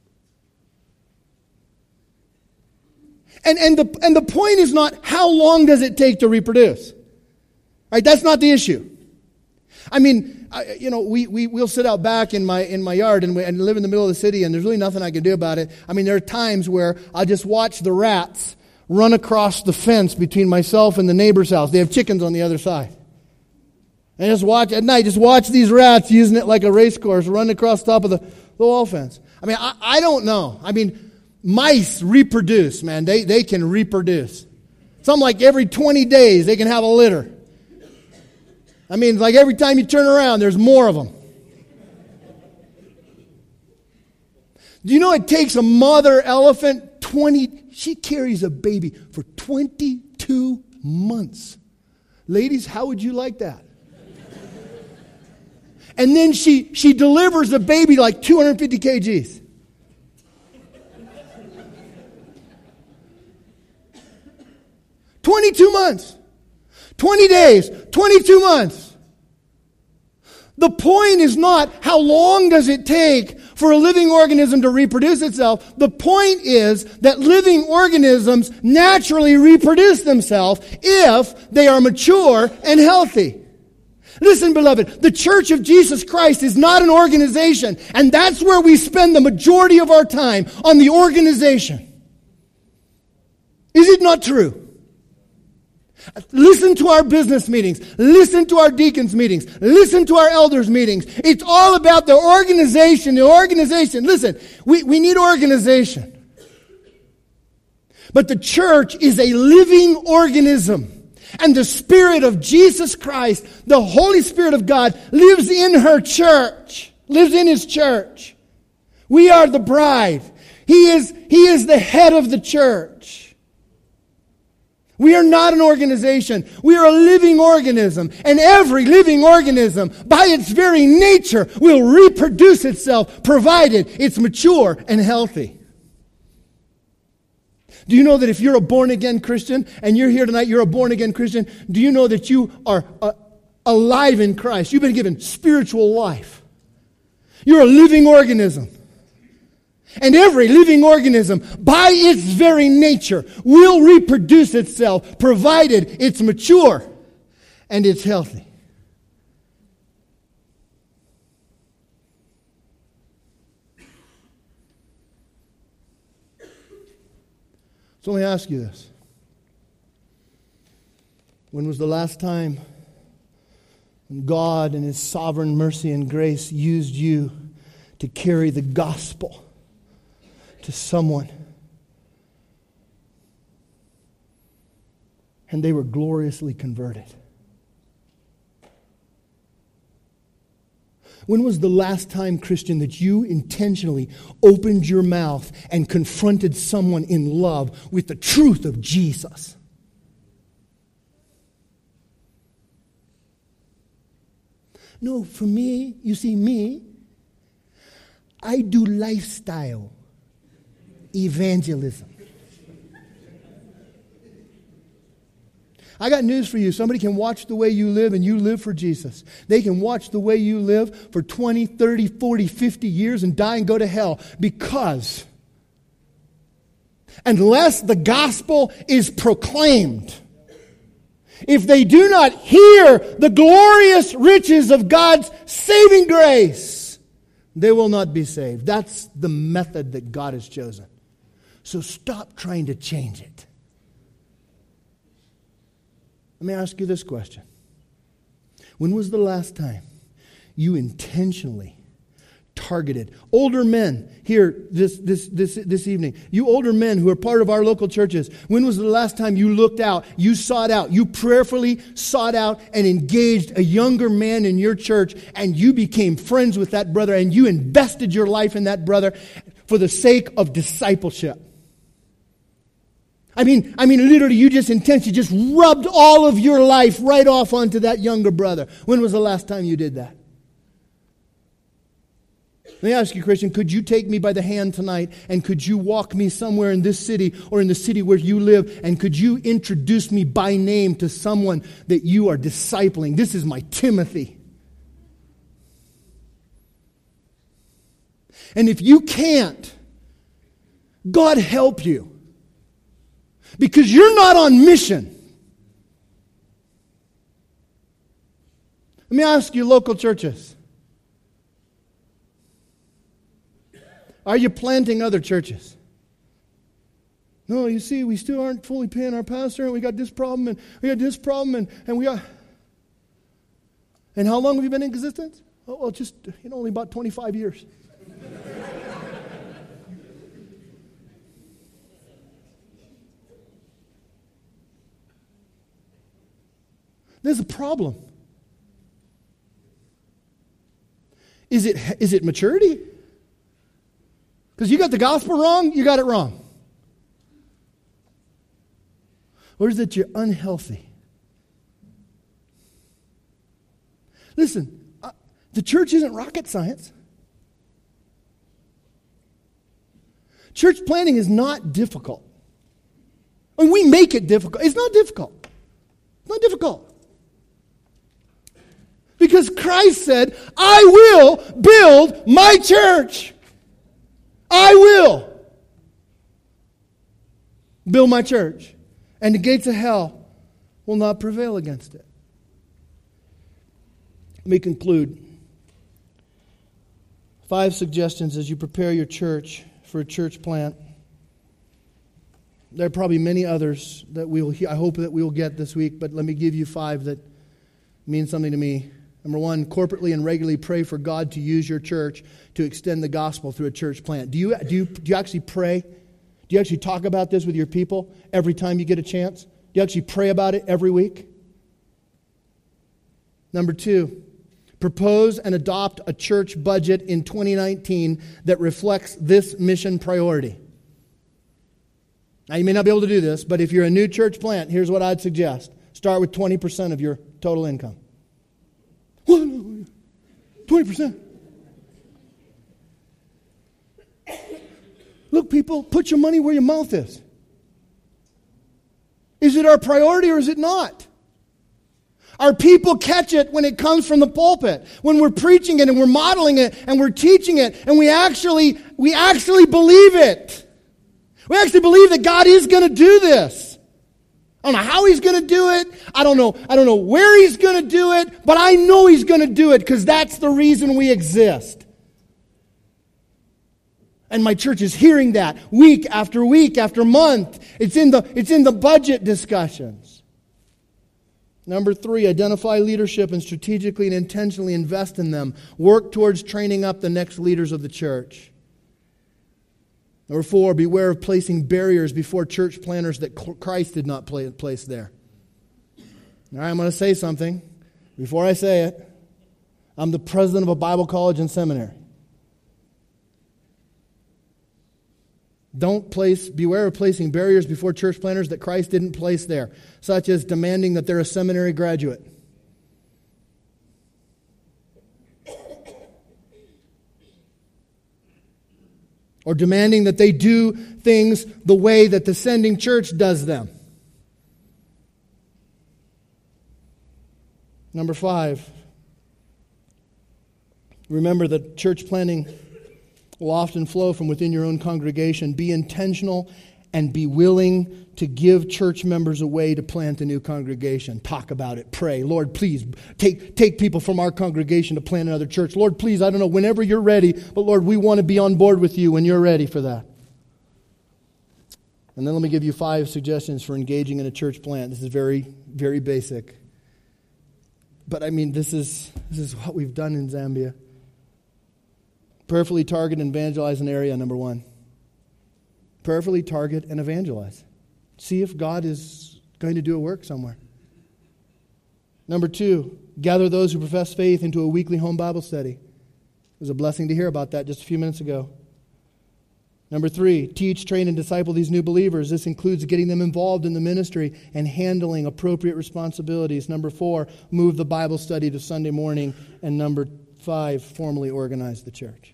And, and, the, and the point is not how long does it take to reproduce. Right? That's not the issue. I mean, I, you know, we, we, we'll sit out back in my in my yard and, we, and live in the middle of the city, and there's really nothing I can do about it. I mean, there are times where I'll just watch the rats run across the fence between myself and the neighbor's house. They have chickens on the other side. And just watch, at night, just watch these rats using it like a race course, run across the top of the, the wall fence. I mean, I, I don't know. I mean, mice reproduce, man. They, they can reproduce. Something like every twenty days, they can have a litter. I mean, like every time you turn around, there's more of them. Do you know it takes a mother elephant twenty, she carries a baby for twenty-two months. Ladies, how would you like that? And then she, she delivers a baby like two hundred fifty kilograms. twenty-two months. twenty days, twenty-two months. The point is not how long does it take for a living organism to reproduce itself. The point is that living organisms naturally reproduce themselves if they are mature and healthy. Listen, beloved, the Church of Jesus Christ is not an organization, and that's where we spend the majority of our time, on the organization. Is it not true? Listen to our business meetings. Listen to our deacons meetings. Listen to our elders meetings. It's all about the organization, the organization. Listen, we, we need organization. But the church is a living organism. And the Spirit of Jesus Christ, the Holy Spirit of God, lives in her church. Lives in His church. We are the bride. He is, he is the head of the church. We are not an organization. We are a living organism. And every living organism, by its very nature, will reproduce itself, provided it's mature and healthy. Do you know that if you're a born-again Christian, and you're here tonight, you're a born-again Christian, do you know that you are uh, alive in Christ? You've been given spiritual life. You're a living organism. And every living organism, by its very nature, will reproduce itself, provided it's mature and it's healthy. So let me ask you this. When was the last time God in His sovereign mercy and grace used you to carry the gospel to someone and they were gloriously converted? When was the last time, Christian, that you intentionally opened your mouth and confronted someone in love with the truth of Jesus? No, for me, you see, me, I do lifestyle evangelism. I got news for you. Somebody can watch the way you live and you live for Jesus. They can watch the way you live for twenty, thirty, forty, fifty years and die and go to hell because unless the gospel is proclaimed. If they do not hear the glorious riches of God's saving grace, they will not be saved. That's the method that God has chosen. So stop trying to change it. Let me ask you this question. When was the last time you intentionally targeted older men here this this this this evening? You older men who are part of our local churches, when was the last time you looked out, you sought out, you prayerfully sought out and engaged a younger man in your church, and you became friends with that brother and you invested your life in that brother for the sake of discipleship? I mean, I mean, literally, you just intentionally just rubbed all of your life right off onto that younger brother. When was the last time you did that? Let me ask you, Christian, could you take me by the hand tonight and could you walk me somewhere in this city or in the city where you live, and could you introduce me by name to someone that you are discipling? This is my Timothy. And if you can't, God help you. Because you're not on mission. Let me ask you, local churches. Are you planting other churches? No, you see, we still aren't fully paying our pastor, and we got this problem, and we got this problem, and, and we got... And how long have you been in existence? Oh, well, just, you know, only about twenty-five years. There's a problem. Is it, is it maturity? Because you got the gospel wrong, you got it wrong. Or is it you're unhealthy? Listen, uh, the church isn't rocket science. Church planting is not difficult. I mean, we make it difficult. It's not difficult. It's not difficult. Because Christ said, I will build my church. I will build my church. And the gates of hell will not prevail against it. Let me conclude. Five suggestions as you prepare your church for a church plant. There are probably many others that we will. I hope that we will get this week, but let me give you five that mean something to me. Number one, corporately and regularly pray for God to use your church to extend the gospel through a church plant. Do you, do you, do you actually pray? Do you actually talk about this with your people every time you get a chance? Do you actually pray about it every week? Number two, propose and adopt a church budget in twenty nineteen that reflects this mission priority. Now, you may not be able to do this, but if you're a new church plant, here's what I'd suggest. Start with twenty percent of your total income. twenty percent. Look, people, put your money where your mouth is. Is it our priority or is it not? Our people catch it when it comes from the pulpit, when we're preaching it and we're modeling it and we're teaching it, and we actually, we actually believe it. We actually believe that God is going to do this. I don't know how He's going to do it. I don't know. I don't know where He's going to do it, but I know He's going to do it because that's the reason we exist. And my church is hearing that week after week after month. It's in the, it's in the budget discussions. Number three, identify leadership and strategically and intentionally invest in them. Work towards training up the next leaders of the church. Number four, beware of placing barriers before church planners that Christ did not place there. All right, I'm going to say something. Before I say it, I'm the president of a Bible college and seminary. Don't place, beware of placing barriers before church planners that Christ didn't place there, such as demanding that they're a seminary graduate. Or demanding that they do things the way that the sending church does them. Number five, remember that church planning will often flow from within your own congregation. Be intentional and be willing to give church members away to plant a new congregation. Talk about it. Pray. Lord, please take, take people from our congregation to plant another church. Lord, please, I don't know, whenever you're ready, but Lord, we want to be on board with you when you're ready for that. And then let me give you five suggestions for engaging in a church plant. This is very, very basic. But I mean, this is this is what we've done in Zambia. Prayerfully target and evangelize an area, number one. Prayerfully target and evangelize. See if God is going to do a work somewhere. Number two, gather those who profess faith into a weekly home Bible study. It was a blessing to hear about that just a few minutes ago. Number three, teach, train, and disciple these new believers. This includes getting them involved in the ministry and handling appropriate responsibilities. Number four, move the Bible study to Sunday morning. And number five, formally organize the church.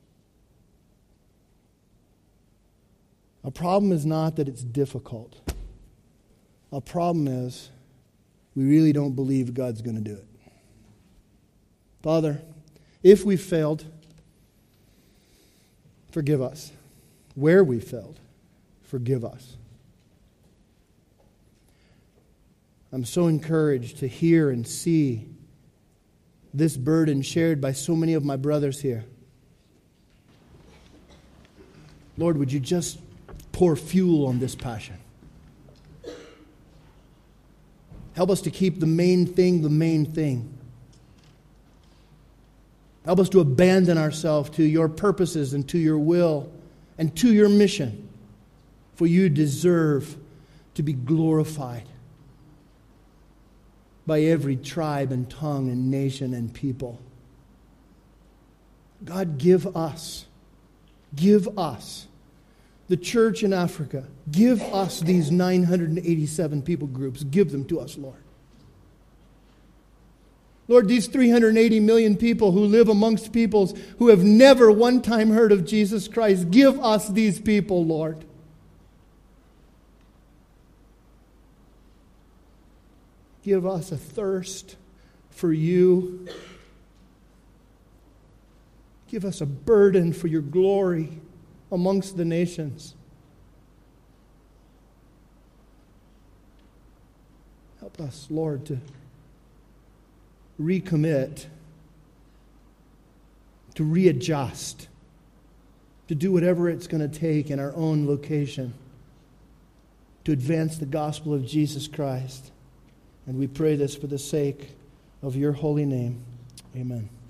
A problem is not that it's difficult. A problem is we really don't believe God's going to do it. Father, if we failed, forgive us. Where we failed, forgive us. I'm so encouraged to hear and see this burden shared by so many of my brothers here. Lord, would you just pour fuel on this passion? Help us to keep the main thing the main thing. Help us to abandon ourselves to your purposes and to your will and to your mission, for you deserve to be glorified by every tribe and tongue and nation and people. God, give us, give us, the church in Africa, give us these nine hundred eighty-seven people groups. Give them to us, Lord. Lord, these three hundred eighty million people who live amongst peoples who have never one time heard of Jesus Christ, give us these people, Lord. Give us a thirst for you. Give us a burden for your glory amongst the nations. Help us, Lord, to recommit, to readjust, to do whatever it's going to take in our own location to advance the gospel of Jesus Christ. And we pray this for the sake of your holy name. Amen.